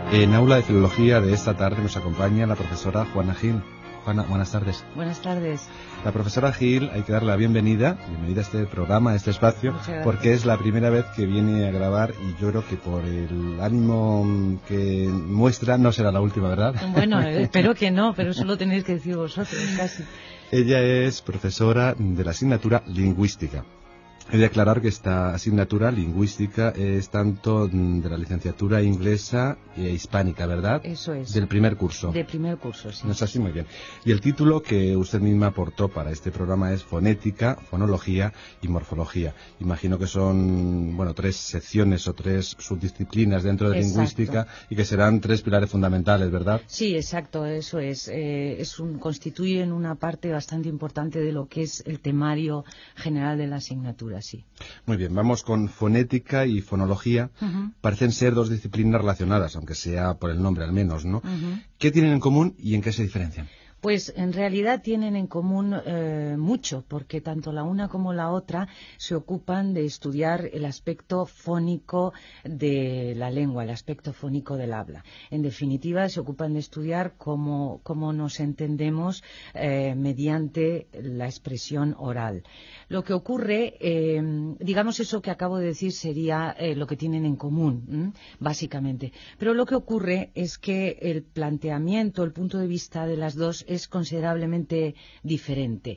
En aula de filología de esta tarde nos acompaña la profesora Juana Gil. Juana, buenas tardes. Buenas tardes. La profesora Gil, hay que darle la bienvenida a este programa, a este espacio, porque es la primera vez que viene a grabar y yo creo que por el ánimo que muestra no será la última, ¿verdad? Bueno, espero que no, pero eso lo tenéis que decir vosotros casi. Ella es profesora de la asignatura lingüística. He de aclarar que esta asignatura lingüística es tanto de la licenciatura inglesa e hispánica, ¿verdad? Eso es. Del primer curso. De primer curso, sí. No es así, muy bien. Y el título que usted misma aportó para este programa es Fonética, Fonología y Morfología. Imagino que son, bueno, 3 secciones o 3 subdisciplinas dentro de lingüística y que serán 3 pilares fundamentales, ¿verdad? Sí, exacto, eso es. Constituyen una parte bastante importante de lo que es el temario general de la asignatura. Sí. Muy bien, vamos con fonética y fonología. Parecen ser 2 disciplinas relacionadas, aunque sea por el nombre al menos, ¿no? ¿Qué tienen en común y en qué se diferencian? Pues en realidad tienen en común mucho, porque tanto la una como la otra se ocupan de estudiar el aspecto fónico de la lengua, el aspecto fónico del habla. En definitiva, se ocupan de estudiar cómo nos entendemos mediante la expresión oral. Lo que ocurre, digamos eso que acabo de decir sería lo que tienen en común, básicamente. Pero lo que ocurre es que el planteamiento, el punto de vista de las dos es considerablemente diferente.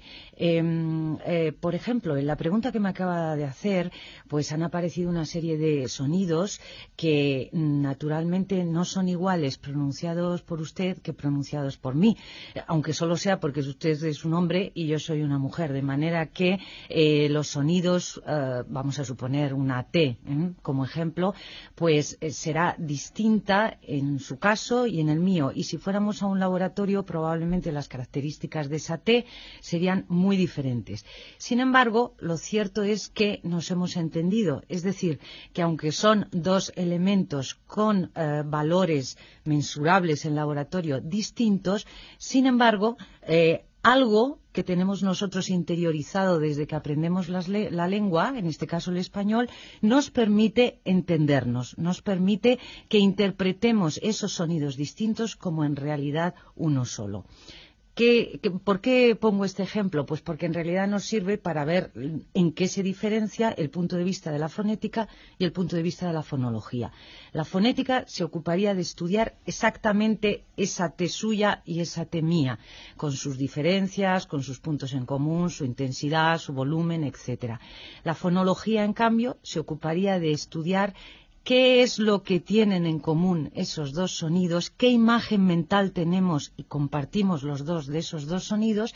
Por ejemplo, en la pregunta que me acaba de hacer, pues han aparecido una serie de sonidos que naturalmente no son iguales pronunciados por usted que pronunciados por mí, aunque solo sea porque usted es un hombre y yo soy una mujer, de manera que los sonidos, vamos a suponer una T como ejemplo, pues será distinta en su caso y en el mío, y si fuéramos a un laboratorio probablemente las características de esa T serían muy diferentes. Sin embargo, lo cierto es que nos hemos entendido, es decir, que aunque son 2 elementos con valores mensurables en laboratorio distintos, sin embargo, algo que tenemos nosotros interiorizado desde que aprendemos la lengua, en este caso el español, nos permite entendernos, nos permite que interpretemos esos sonidos distintos como en realidad uno solo. ¿Por qué pongo este ejemplo? Pues porque en realidad nos sirve para ver en qué se diferencia el punto de vista de la fonética y el punto de vista de la fonología. La fonética se ocuparía de estudiar exactamente esa T suya y esa T mía, con sus diferencias, con sus puntos en común, su intensidad, su volumen, etc. La fonología, en cambio, se ocuparía de estudiar ¿qué es lo que tienen en común esos 2 sonidos? ¿Qué imagen mental tenemos y compartimos los dos de esos 2 sonidos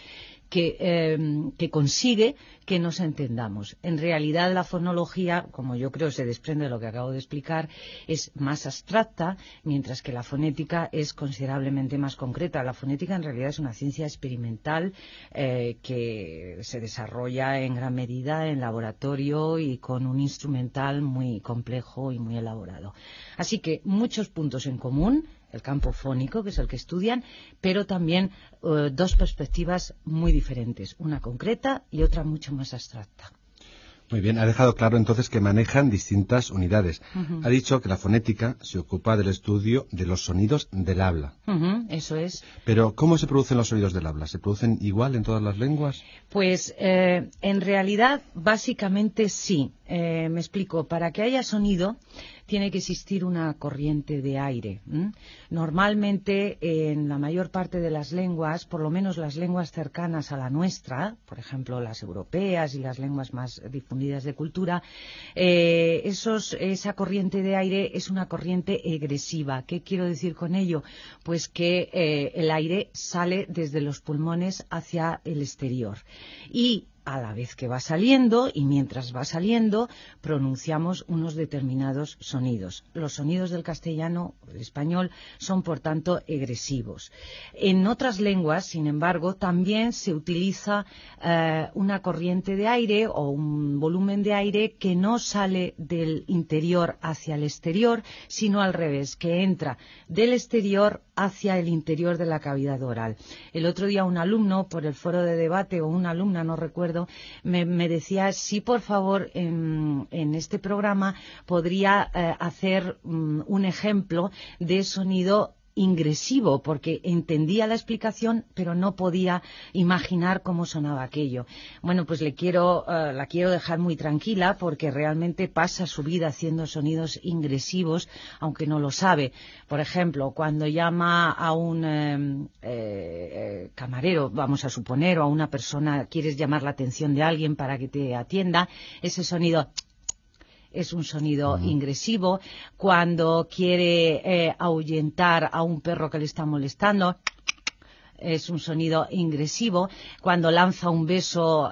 que consigue que nos entendamos? En realidad la fonología, como yo creo se desprende de lo que acabo de explicar, es más abstracta, mientras que la fonética es considerablemente más concreta. La fonética en realidad es una ciencia experimental que se desarrolla en gran medida en laboratorio y con un instrumental muy complejo y muy elaborado. Así que muchos puntos en común, el campo fónico, que es el que estudian, pero también 2 perspectivas muy diferentes, una concreta y otra mucho más abstracta. Muy bien, ha dejado claro entonces que manejan distintas unidades. Ha dicho que la fonética se ocupa del estudio de los sonidos del habla. Eso es. Pero, ¿cómo se producen los sonidos del habla? ¿Se producen igual en todas las lenguas? Pues, en realidad, básicamente sí. Me explico. Para que haya sonido, tiene que existir una corriente de aire. Normalmente, en la mayor parte de las lenguas, por lo menos las lenguas cercanas a la nuestra, por ejemplo, las europeas y las lenguas más difundidas de cultura, esa corriente de aire es una corriente egresiva. ¿Qué quiero decir con ello? Pues que el aire sale desde los pulmones hacia el exterior. Y a la vez que va saliendo, y mientras va saliendo, pronunciamos unos determinados sonidos. Los sonidos del castellano, del español, son por tanto egresivos. En otras lenguas, sin embargo, también se utiliza una corriente de aire o un volumen de aire que no sale del interior hacia el exterior, sino al revés, que entra del exterior hacia el interior de la cavidad oral. El otro día un alumno, por el foro de debate, o una alumna, no recuerdo, me decía si por favor en este programa podría hacer un ejemplo de sonido ingresivo, porque entendía la explicación pero no podía imaginar cómo sonaba aquello. Bueno, pues la quiero dejar muy tranquila, porque realmente pasa su vida haciendo sonidos ingresivos, aunque no lo sabe. Por ejemplo, cuando llama a un camarero, vamos a suponer, o a una persona, quieres llamar la atención de alguien para que te atienda, ese sonido es un sonido ingresivo. Cuando quiere ahuyentar a un perro que le está molestando, es un sonido ingresivo. Cuando lanza un beso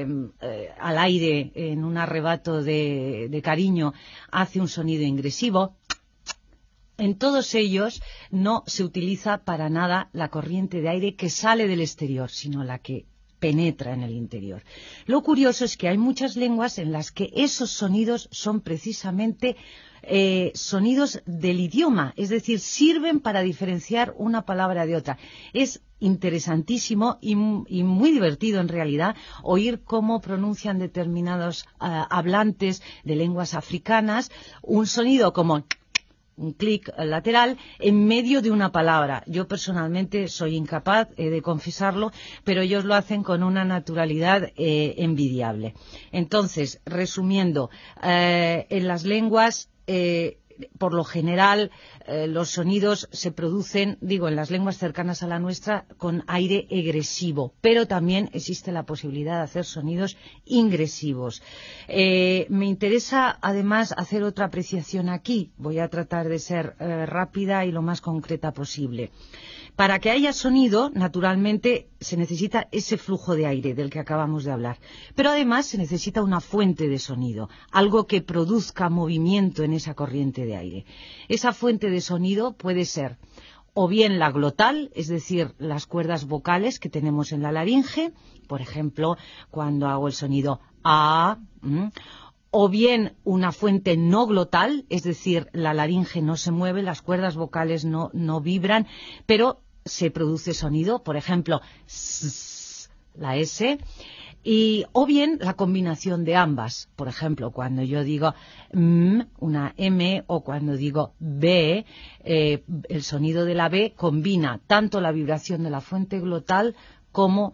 al aire en un arrebato de cariño, hace un sonido ingresivo. En todos ellos no se utiliza para nada la corriente de aire que sale del exterior, sino la que penetra en el interior. Lo curioso es que hay muchas lenguas en las que esos sonidos son precisamente sonidos del idioma, es decir, sirven para diferenciar una palabra de otra. Es interesantísimo y muy divertido en realidad oír cómo pronuncian determinados hablantes de lenguas africanas un sonido como un clic lateral en medio de una palabra. Yo personalmente soy incapaz, de confesarlo, pero ellos lo hacen con una naturalidad envidiable. Entonces, resumiendo, en las lenguas, por lo general, los sonidos se producen, en las lenguas cercanas a la nuestra, con aire egresivo, pero también existe la posibilidad de hacer sonidos ingresivos. Me interesa, además, hacer otra apreciación aquí. Voy a tratar de ser rápida y lo más concreta posible. Para que haya sonido, naturalmente, se necesita ese flujo de aire del que acabamos de hablar. Pero además se necesita una fuente de sonido, algo que produzca movimiento en esa corriente de aire. Esa fuente de sonido puede ser o bien la glotal, es decir, las cuerdas vocales que tenemos en la laringe, por ejemplo, cuando hago el sonido A, o bien una fuente no glotal, es decir, la laringe no se mueve, las cuerdas vocales no vibran, pero se produce sonido, por ejemplo, s, la S, o bien la combinación de ambas. Por ejemplo, cuando yo digo una M, o cuando digo B, el sonido de la B combina tanto la vibración de la fuente glotal como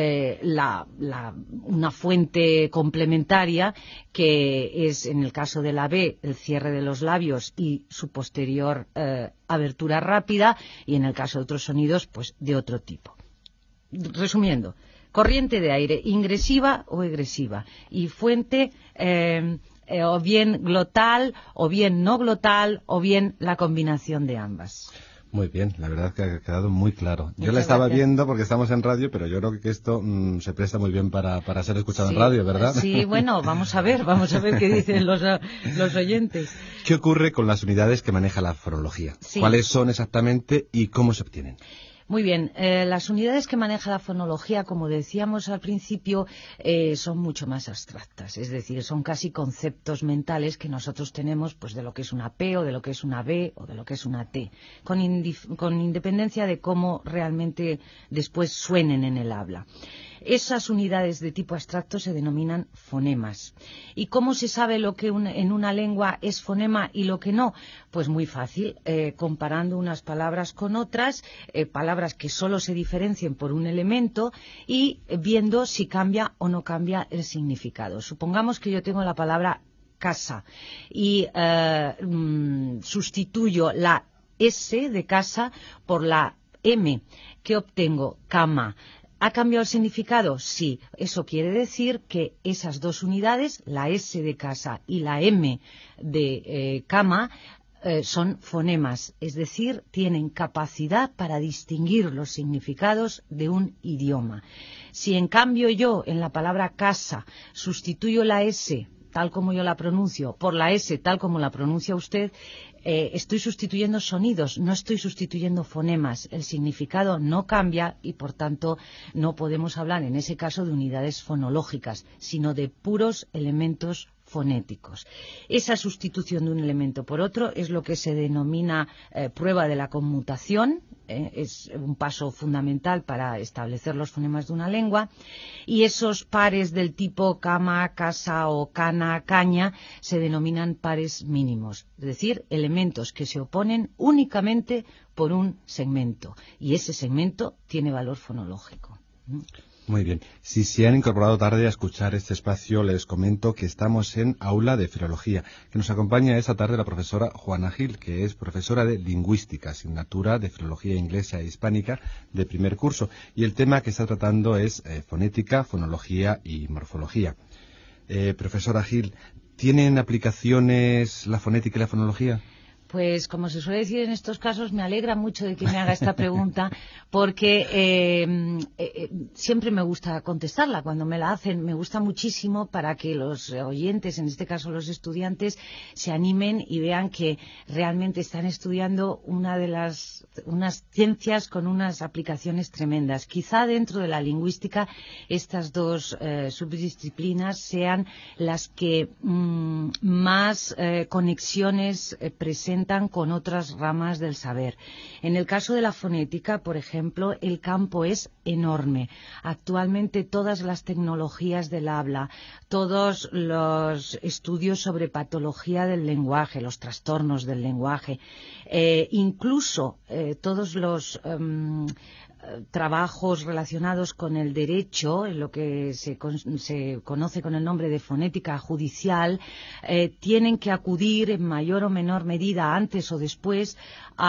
una fuente complementaria, que es, en el caso de la B, el cierre de los labios y su posterior abertura rápida, y en el caso de otros sonidos, pues de otro tipo. Resumiendo, corriente de aire ingresiva o egresiva, y fuente o bien glotal, o bien no glotal, o bien la combinación de ambas. Muy bien, la verdad que ha quedado muy claro. Yo la estaba viendo porque estamos en radio, pero yo creo que esto se presta muy bien para ser escuchado en radio, ¿verdad? Sí, bueno, vamos a ver qué dicen los oyentes. ¿Qué ocurre con las unidades que maneja la fonología? Sí. ¿Cuáles son exactamente y cómo se obtienen? Muy bien, las unidades que maneja la fonología, como decíamos al principio, son mucho más abstractas, es decir, son casi conceptos mentales que nosotros tenemos, pues, de lo que es una P, o de lo que es una B, o de lo que es una T, con independencia de cómo realmente después suenen en el habla. Esas unidades de tipo abstracto se denominan fonemas. ¿Y cómo se sabe lo que en una lengua es fonema y lo que no? Pues muy fácil, comparando unas palabras con otras, palabras que solo se diferencien por un elemento, y viendo si cambia o no cambia el significado. Supongamos que yo tengo la palabra casa y sustituyo la S de casa por la M. ¿Qué obtengo? Cama. ¿Ha cambiado el significado? Sí. Eso quiere decir que esas dos unidades, la S de casa y la M de cama, son fonemas, es decir, tienen capacidad para distinguir los significados de un idioma. Si en cambio yo en la palabra casa sustituyo la S tal como yo la pronuncio por la S tal como la pronuncia usted, estoy sustituyendo sonidos, no estoy sustituyendo fonemas. El significado no cambia y, por tanto, no podemos hablar en ese caso de unidades fonológicas, sino de puros elementos fonéticos. Esa sustitución de un elemento por otro es lo que se denomina prueba de la conmutación, es un paso fundamental para establecer los fonemas de una lengua, y esos pares del tipo cama, casa o cana, caña se denominan pares mínimos, es decir, elementos que se oponen únicamente por un segmento, y ese segmento tiene valor fonológico. Muy bien. Si se han incorporado tarde a escuchar este espacio, les comento que estamos en Aula de Filología, que nos acompaña esta tarde la profesora Juana Gil, que es profesora de Lingüística, asignatura de Filología Inglesa e Hispánica de primer curso, y el tema que está tratando es fonética, fonología y morfología. Profesora Gil, ¿tienen aplicaciones la fonética y la fonología? Pues, como se suele decir en estos casos, me alegra mucho de que me haga esta pregunta, porque siempre me gusta contestarla. Cuando me la hacen, me gusta muchísimo para que los oyentes, en este caso los estudiantes, se animen y vean que realmente están estudiando unas ciencias con unas aplicaciones tremendas. Quizá dentro de la lingüística estas dos subdisciplinas sean las que más conexiones presentan con otras ramas del saber. En el caso de la fonética, por ejemplo, el campo es enorme. Actualmente todas las tecnologías del habla, todos los estudios sobre patología del lenguaje, los trastornos del lenguaje, incluso todos los trabajos relacionados con el derecho, en lo que se conoce con el nombre de fonética judicial, tienen que acudir en mayor o menor medida, antes o después,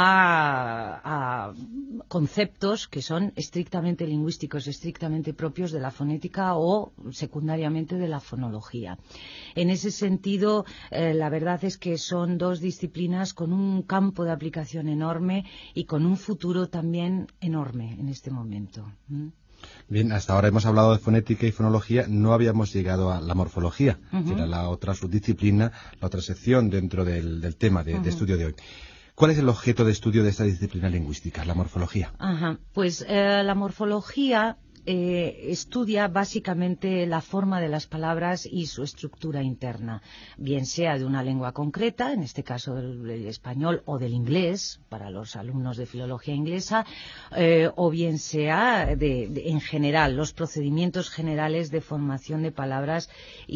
a conceptos que son estrictamente lingüísticos, estrictamente propios de la fonética o secundariamente de la fonología. En ese sentido, la verdad es que son dos disciplinas con un campo de aplicación enorme y con un futuro también enorme en este momento. Bien, hasta ahora hemos hablado de fonética y fonología, no habíamos llegado a la morfología, que era la otra subdisciplina, la otra sección dentro del tema de estudio de hoy. ¿Cuál es el objeto de estudio de esta disciplina lingüística, la morfología? Pues la morfología estudia básicamente la forma de las palabras y su estructura interna, bien sea de una lengua concreta, en este caso del español o del inglés, para los alumnos de filología inglesa, o bien sea en general, los procedimientos generales de formación de palabras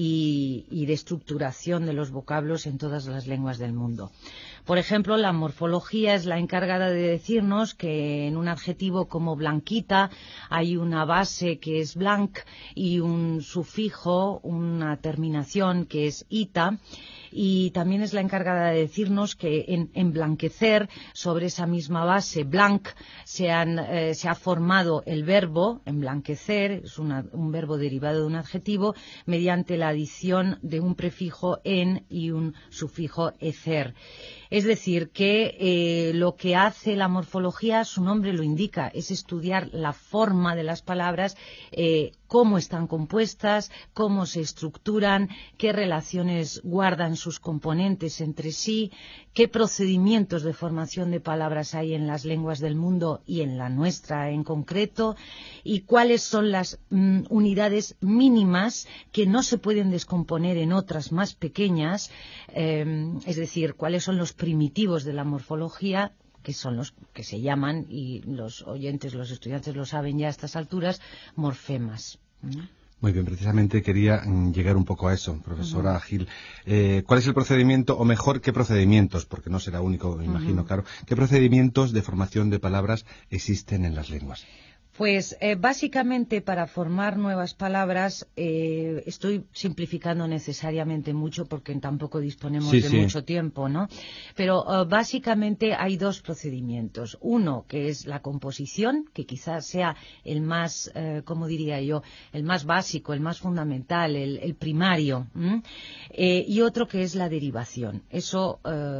y de estructuración de los vocablos en todas las lenguas del mundo. Por ejemplo, la morfología es la encargada de decirnos que en un adjetivo como blanquita hay una base que es blanc y un sufijo, una terminación que es ita, y también es la encargada de decirnos que en emblanquecer, sobre esa misma base blanc, se ha formado el verbo emblanquecer, es un verbo derivado de un adjetivo, mediante la adición de un prefijo en y un sufijo ecer. Es decir, que lo que hace la morfología, su nombre lo indica, es estudiar la forma de las palabras, cómo están compuestas, cómo se estructuran, qué relaciones guardan sus componentes entre sí, qué procedimientos de formación de palabras hay en las lenguas del mundo y en la nuestra en concreto, y cuáles son las unidades mínimas que no se pueden descomponer en otras más pequeñas, es decir, cuáles son los primitivos de la morfología, que son los que se llaman, y los oyentes, los estudiantes lo saben ya a estas alturas, morfemas. Muy bien, precisamente quería llegar un poco a eso, profesora Gil. ¿Cuál es el procedimiento, o mejor, qué procedimientos, porque no será único, me imagino, claro, qué procedimientos de formación de palabras existen en las lenguas? Pues básicamente para formar nuevas palabras, estoy simplificando necesariamente mucho porque tampoco disponemos de mucho tiempo, ¿no? Pero básicamente hay dos procedimientos. Uno, que es la composición, que quizás sea el más, ¿cómo diría yo?, el más básico, el más fundamental, el primario. Y otro que es la derivación. Eso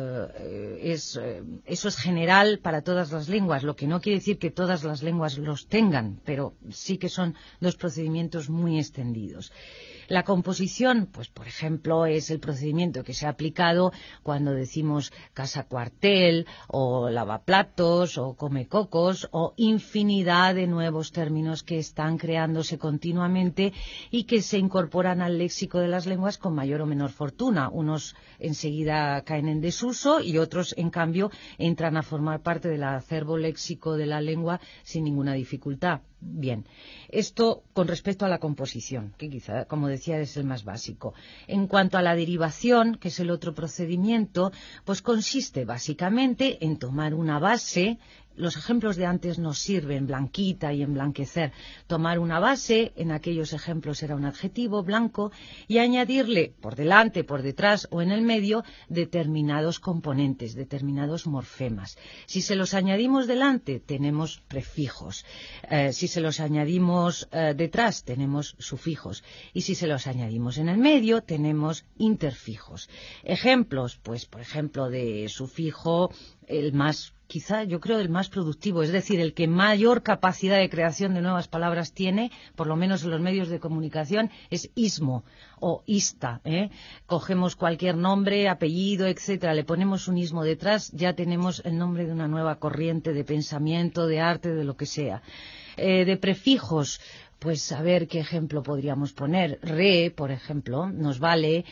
es general para todas las lenguas, lo que no quiere decir que todas las lenguas los tengan, pero sí que son dos procedimientos muy extendidos. La composición, pues por ejemplo, es el procedimiento que se ha aplicado cuando decimos casa cuartel, o lavaplatos, o come cocos, o infinidad de nuevos términos que están creándose continuamente y que se incorporan al léxico de las lenguas con mayor o menor fortuna. Unos enseguida caen en desuso y otros, en cambio, entran a formar parte del acervo léxico de la lengua sin ninguna dificultad. Bien, esto con respecto a la composición, que quizá, como decía, es el más básico. En cuanto a la derivación, que es el otro procedimiento, pues consiste básicamente en tomar una base. Los ejemplos de antes nos sirven, blanquita y emblanquecer. Tomar una base, en aquellos ejemplos era un adjetivo, blanco, y añadirle por delante, por detrás o en el medio determinados componentes, determinados morfemas. Si se los añadimos delante, tenemos prefijos. Si se los añadimos detrás, tenemos sufijos. Y si se los añadimos en el medio, tenemos interfijos. Ejemplos, pues por ejemplo, de sufijo, el más, quizá yo creo el más productivo, es decir, el que mayor capacidad de creación de nuevas palabras tiene, por lo menos en los medios de comunicación, es ismo o ista. Cogemos cualquier nombre, apellido, etcétera, le ponemos un ismo detrás, ya tenemos el nombre de una nueva corriente de pensamiento, de arte, de lo que sea. De prefijos, pues a ver qué ejemplo podríamos poner. Re, por ejemplo, nos vale,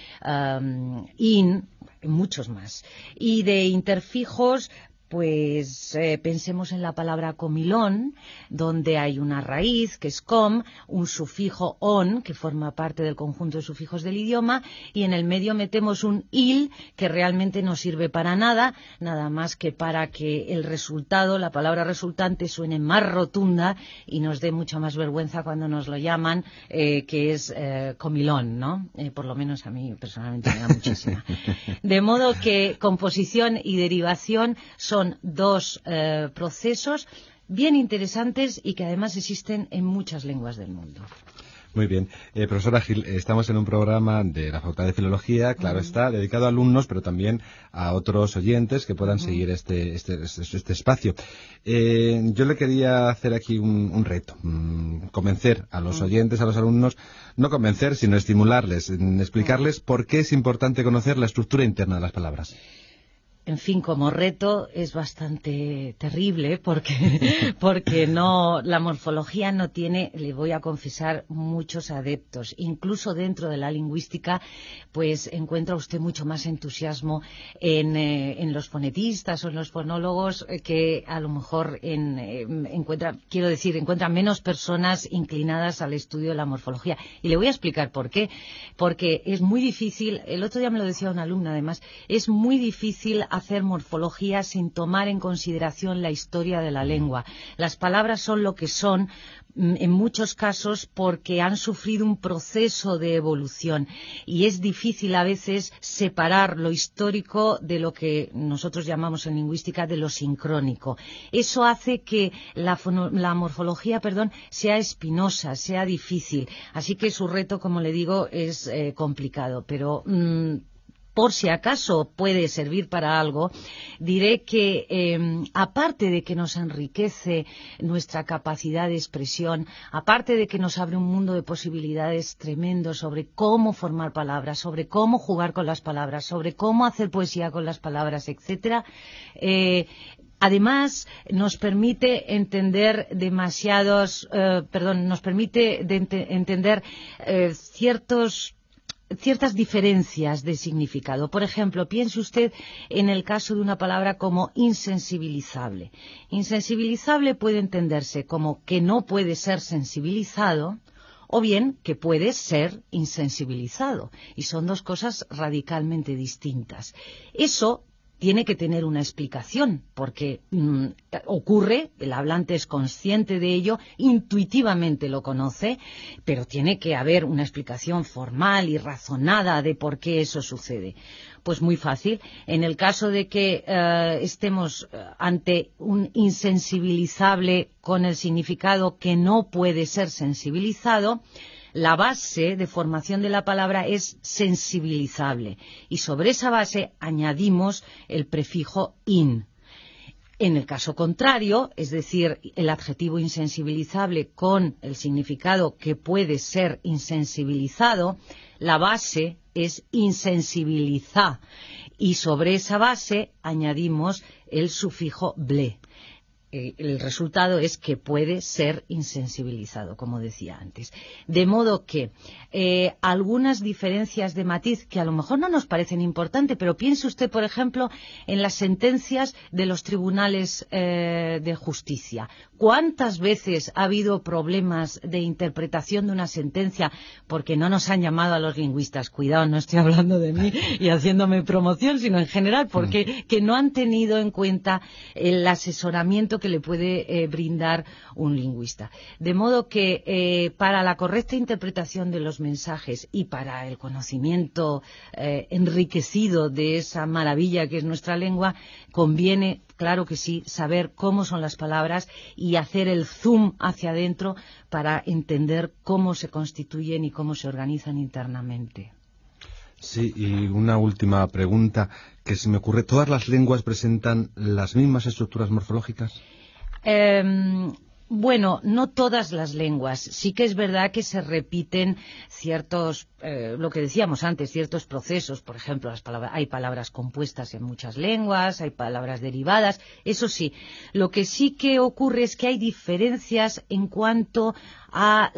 in, muchos más. Y de interfijos, pues pensemos en la palabra comilón, donde hay una raíz, que es com, un sufijo on, que forma parte del conjunto de sufijos del idioma, y en el medio metemos un il, que realmente no sirve para nada, nada más que para que el resultado, la palabra resultante, suene más rotunda y nos dé mucha más vergüenza cuando nos lo llaman, que es comilón, ¿no? Por lo menos a mí personalmente me da muchísima. De modo que composición y derivación son dos procesos bien interesantes y que además existen en muchas lenguas del mundo. Muy bien. Profesora Gil, estamos en un programa de la Facultad de Filología, claro está, dedicado a alumnos, pero también a otros oyentes que puedan seguir este espacio. Yo le quería hacer aquí un reto, convencer a los oyentes, a los alumnos, no convencer, sino estimularles, explicarles por qué es importante conocer la estructura interna de las palabras. En fin, como reto es bastante terrible porque no, la morfología no tiene, le voy a confesar, muchos adeptos. Incluso dentro de la lingüística, pues encuentra usted mucho más entusiasmo en los fonetistas o en los fonólogos que a lo mejor encuentra menos personas inclinadas al estudio de la morfología. Y le voy a explicar por qué. Porque es muy difícil, el otro día me lo decía una alumna además, es muy difícil hacer morfología sin tomar en consideración la historia de la lengua. Las palabras son lo que son en muchos casos porque han sufrido un proceso de evolución y es difícil a veces separar lo histórico de lo que nosotros llamamos en lingüística de lo sincrónico. Eso hace que la morfología, sea espinosa, sea difícil. Así que su reto, como le digo, es complicado, pero por si acaso puede servir para algo, diré que aparte de que nos enriquece nuestra capacidad de expresión, aparte de que nos abre un mundo de posibilidades tremendo sobre cómo formar palabras, sobre cómo jugar con las palabras, sobre cómo hacer poesía con las palabras, etcétera, además, nos permite entender entender ciertas diferencias de significado. Por ejemplo, piense usted en el caso de una palabra como insensibilizable. Insensibilizable puede entenderse como que no puede ser sensibilizado o bien que puede ser insensibilizado. Y son dos cosas radicalmente distintas. Eso tiene que tener una explicación, porque ocurre, el hablante es consciente de ello, intuitivamente lo conoce, pero tiene que haber una explicación formal y razonada de por qué eso sucede. Pues muy fácil. En el caso de que estemos ante un insensibilizable con el significado que no puede ser sensibilizado, la base de formación de la palabra es sensibilizable y sobre esa base añadimos el prefijo in. En el caso contrario, es decir, el adjetivo insensibilizable con el significado que puede ser insensibilizado, la base es insensibiliza y sobre esa base añadimos el sufijo ble. El resultado es que puede ser insensibilizado, como decía antes. De modo que algunas diferencias de matiz que a lo mejor no nos parecen importantes, pero piense usted, por ejemplo, en las sentencias de los tribunales de justicia. ¿Cuántas veces ha habido problemas de interpretación de una sentencia porque no nos han llamado a los lingüistas? Cuidado, no estoy hablando de mí y haciéndome promoción, sino en general, porque que no han tenido en cuenta el asesoramiento que le puede brindar un lingüista. De modo que para la correcta interpretación de los mensajes y para el conocimiento enriquecido de esa maravilla que es nuestra lengua, conviene, claro que sí, saber cómo son las palabras y hacer el zoom hacia adentro para entender cómo se constituyen y cómo se organizan internamente. Sí, y una última pregunta que se me ocurre. ¿Todas las lenguas presentan las mismas estructuras morfológicas? Bueno, no todas las lenguas. Sí que es verdad que se repiten ciertos, lo que decíamos antes, ciertos procesos. Por ejemplo, hay palabras compuestas en muchas lenguas, hay palabras derivadas. Eso sí, lo que sí que ocurre es que hay diferencias en cuanto a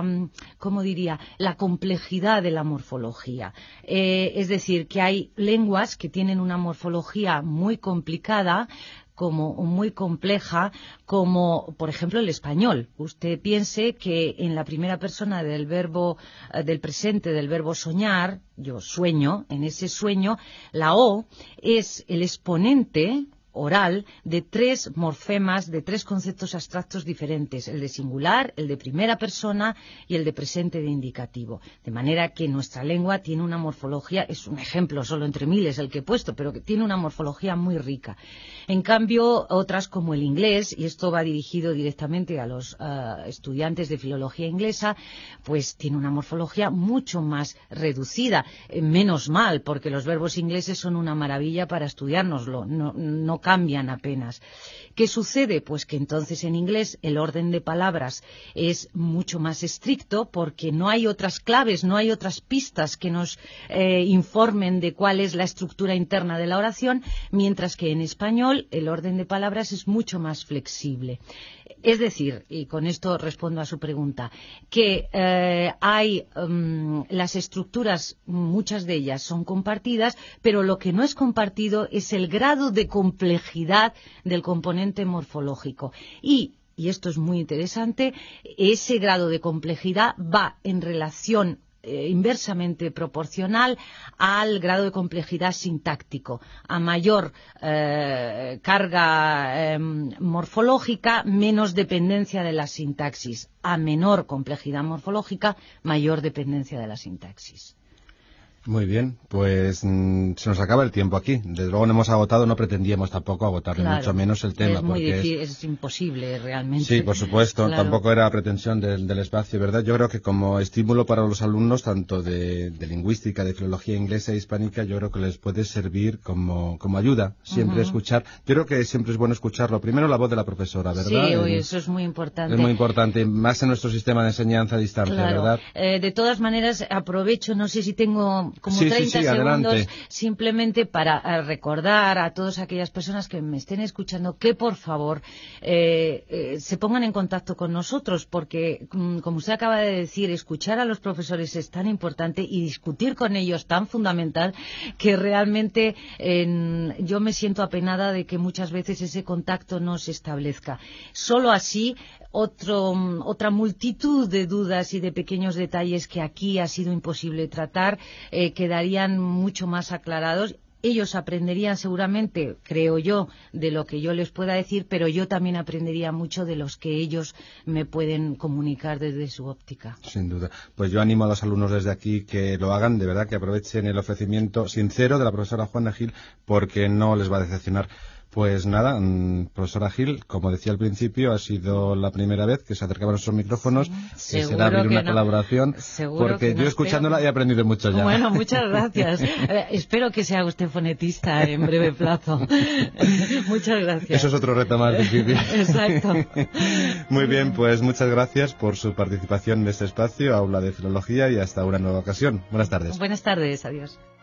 la complejidad de la morfología. Es decir, que hay lenguas que tienen una morfología muy complicada, como muy compleja, como por ejemplo el español. Usted piense que en la primera persona del verbo del presente del verbo soñar, yo sueño, en ese sueño la O es el exponente oral de tres morfemas, de tres conceptos abstractos diferentes, el de singular, el de primera persona y el de presente de indicativo. De manera que nuestra lengua tiene una morfología, es un ejemplo solo entre miles el que he puesto, pero que tiene una morfología muy rica. En cambio, otras como el inglés, y esto va dirigido directamente a los estudiantes de filología inglesa, pues tiene una morfología mucho más reducida. Menos mal, porque los verbos ingleses son una maravilla para estudiárnoslo, no cambian apenas. ¿Qué sucede? Pues que entonces en inglés el orden de palabras es mucho más estricto porque no hay otras claves, no hay otras pistas que nos informen de cuál es la estructura interna de la oración, mientras que en español el orden de palabras es mucho más flexible. Es decir, y con esto respondo a su pregunta, que hay las estructuras, muchas de ellas son compartidas, pero lo que no es compartido es el grado de complejidad del componente morfológico. Y esto es muy interesante, ese grado de complejidad va en relación inversamente proporcional al grado de complejidad sintáctico. A mayor carga morfológica, menos dependencia de la sintaxis. A menor complejidad morfológica, mayor dependencia de la sintaxis. Muy bien, pues se nos acaba el tiempo aquí. Desde luego no hemos agotado, no pretendíamos tampoco agotarle, claro, mucho menos el tema. Es muy difícil, es imposible realmente. Sí, por supuesto, claro. Tampoco era pretensión del espacio, ¿verdad? Yo creo que como estímulo para los alumnos, tanto de lingüística, de filología inglesa e hispánica, yo creo que les puede servir como ayuda, siempre escuchar. Yo creo que siempre es bueno escucharlo. Primero la voz de la profesora, ¿verdad? Sí, eso es muy importante. Es muy importante, más en nuestro sistema de enseñanza a distancia, claro. ¿verdad? De todas maneras, aprovecho, no sé si tengo como sí, 30 segundos, adelante. Simplemente para recordar a todas aquellas personas que me estén escuchando que por favor se pongan en contacto con nosotros, porque como usted acaba de decir, escuchar a los profesores es tan importante y discutir con ellos tan fundamental que realmente yo me siento apenada de que muchas veces ese contacto no se establezca. Solo así otra multitud de dudas y de pequeños detalles que aquí ha sido imposible tratar quedarían mucho más aclarados. Ellos aprenderían seguramente, creo yo, de lo que yo les pueda decir, pero yo también aprendería mucho de los que ellos me pueden comunicar desde su óptica. Sin duda. Pues yo animo a los alumnos desde aquí que lo hagan, de verdad, que aprovechen el ofrecimiento sincero de la profesora Juana Gil, porque no les va a decepcionar. Pues nada, profesora Gil, como decía al principio, ha sido la primera vez que se acercaba a nuestros micrófonos, sí, será abrir una colaboración, porque yo escuchándola he aprendido mucho ya. Bueno, muchas gracias. Espero que sea usted fonetista en breve plazo. Muchas gracias. Eso es otro reto más difícil. Exacto. Muy bien, pues muchas gracias por su participación en este espacio, Aula de Filología, y hasta una nueva ocasión. Buenas tardes. Buenas tardes, adiós.